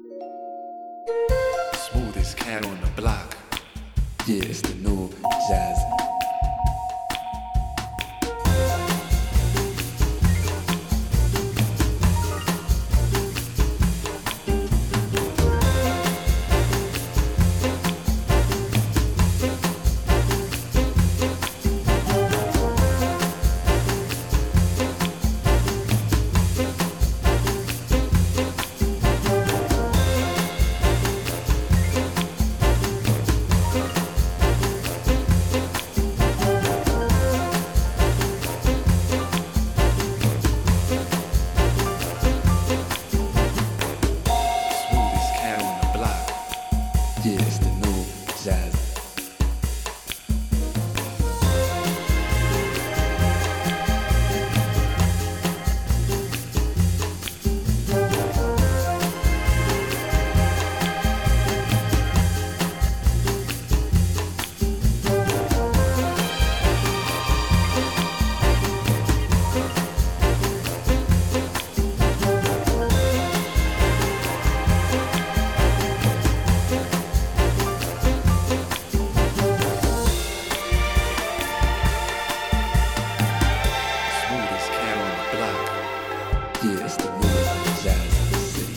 Smoothest cat on the block. Yeah, it's the new jazz. Smoothest cat on the block. Yeah, it's the new jazz. Smoothest cat on the block. Yeah, it's the new jazz city.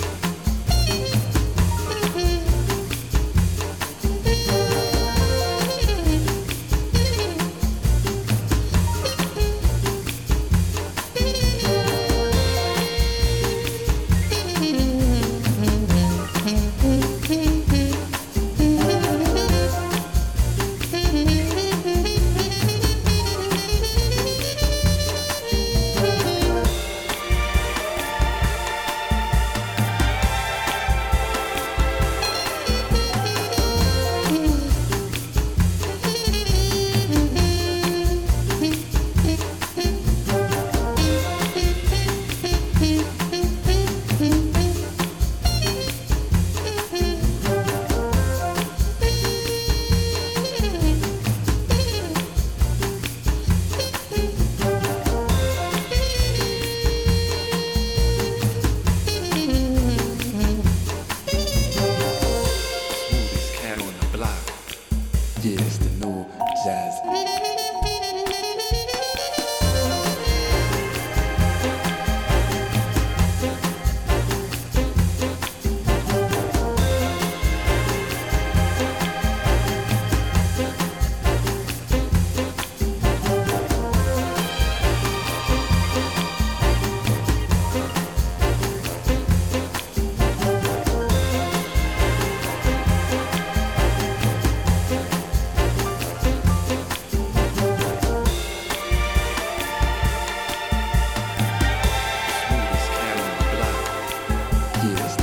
Smoothest cat on the block. Yeah, it's the new jazz. Smoothest cat on the block. Yeah, it's